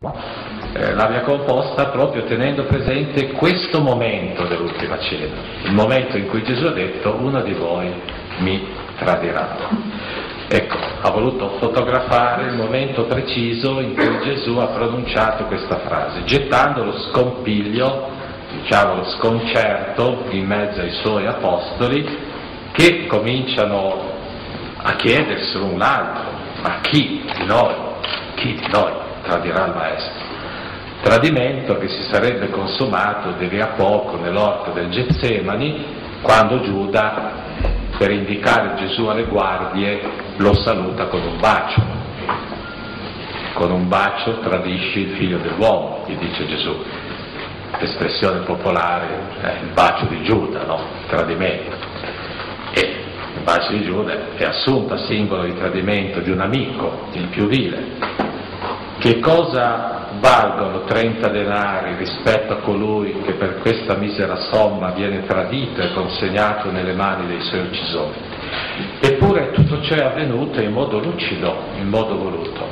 L'aveva composta proprio tenendo presente questo momento dell'ultima cena, il momento in cui Gesù ha detto: uno di voi mi tradirà. Ecco, ha voluto fotografare il momento preciso in cui Gesù ha pronunciato questa frase, gettando lo scompiglio, diciamo lo sconcerto in mezzo ai suoi apostoli, che cominciano a chiedersi l'un l'altro: ma chi di noi tradirà il Maestro? Tradimento che si sarebbe consumato di lì a poco nell'orto del Getsemani, quando Giuda, per indicare Gesù alle guardie, lo saluta con un bacio. Con un bacio tradisci il figlio dell'uomo, gli dice Gesù. L'espressione popolare è il bacio di Giuda, no? Il tradimento. E il bacio di Giuda è assunto a simbolo di tradimento di un amico, il più vile. Che cosa valgono 30 denari rispetto a colui che per questa misera somma viene tradito e consegnato nelle mani dei suoi uccisori? Eppure tutto ciò è avvenuto in modo lucido, in modo voluto.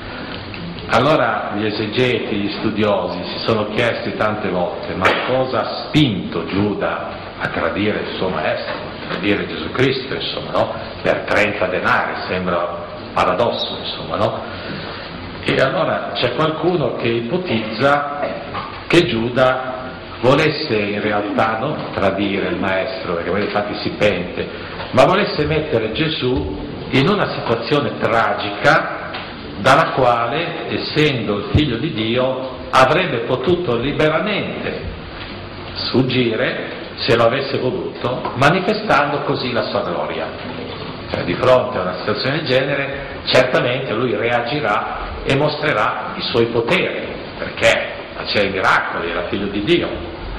Allora gli esegeti, gli studiosi si sono chiesti tante volte: ma cosa ha spinto Giuda a tradire il suo maestro, a tradire Gesù Cristo, insomma, no? Per 30 denari, sembra paradosso, insomma, no? E allora c'è qualcuno che ipotizza che Giuda volesse in realtà non tradire il maestro, perché poi infatti si pente, ma volesse mettere Gesù in una situazione tragica dalla quale, essendo il figlio di Dio, avrebbe potuto liberamente sfuggire, se lo avesse voluto, manifestando così la sua gloria. Cioè, di fronte a una situazione del genere, certamente lui reagirà e mostrerà i suoi poteri, perché faceva i miracoli, era figlio di Dio.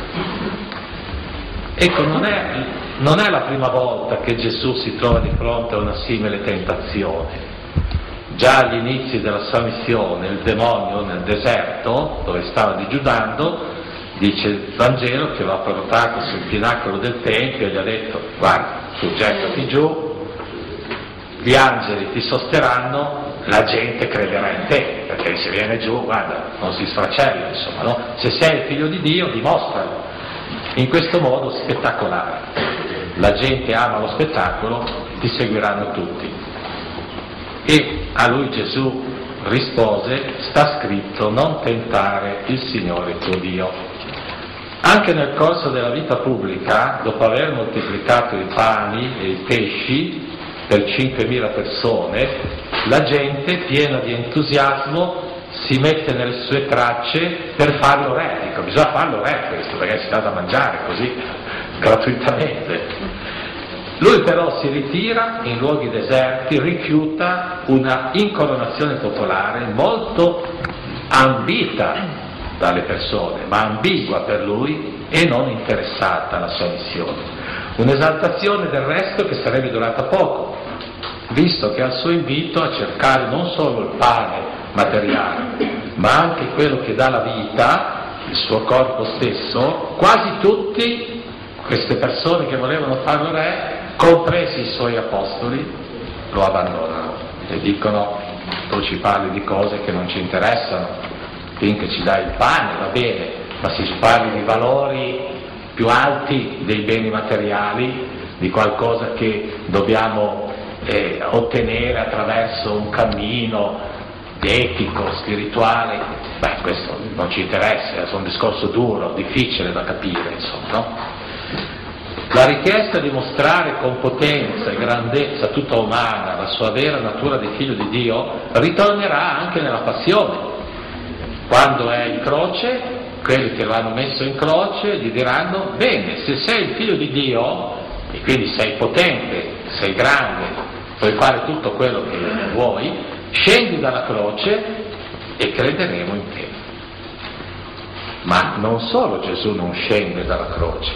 Ecco, non è la prima volta che Gesù si trova di fronte a una simile tentazione. Già agli inizi della sua missione, il demonio nel deserto, dove stava digiunando, dice il Vangelo che lo ha portato sul pinacolo del Tempio e gli ha detto: guarda, tu gettati giù, gli angeli ti sosterranno, la gente crederà in te, perché se viene giù, guarda, non si sfracella, insomma, no? Se sei il figlio di Dio, dimostralo. In questo modo spettacolare. La gente ama lo spettacolo, ti seguiranno tutti. E a lui Gesù rispose: sta scritto, non tentare il Signore tuo Dio. Anche nel corso della vita pubblica, dopo aver moltiplicato i pani e i pesci per 5.000 persone, la gente, piena di entusiasmo, si mette nelle sue tracce per farlo re. Dico, bisogna farlo re questo, perché si dà da mangiare così, gratuitamente. Lui però si ritira in luoghi deserti, rifiuta una incoronazione popolare molto ambita dalle persone, ma ambigua per lui e non interessata alla sua missione. Un'esaltazione del resto che sarebbe durata poco, visto che al suo invito a cercare non solo il pane materiale, ma anche quello che dà la vita, il suo corpo stesso, quasi tutti queste persone che volevano farlo re, compresi i suoi apostoli, lo abbandonano e dicono: tu ci parli di cose che non ci interessano, finché ci dai il pane va bene, ma se ci parli di valori più alti dei beni materiali, di qualcosa che dobbiamo ottenere attraverso un cammino etico, spirituale, questo non ci interessa, è un discorso duro, difficile da capire, insomma, no? La richiesta di mostrare con potenza e grandezza tutta umana la sua vera natura di figlio di Dio ritornerà anche nella passione. Quando è in croce, quelli che lo hanno messo in croce gli diranno: bene, se sei il figlio di Dio e quindi sei potente, sei grande, puoi fare tutto quello che vuoi, scendi dalla croce e crederemo in te. Ma non solo Gesù non scende dalla croce,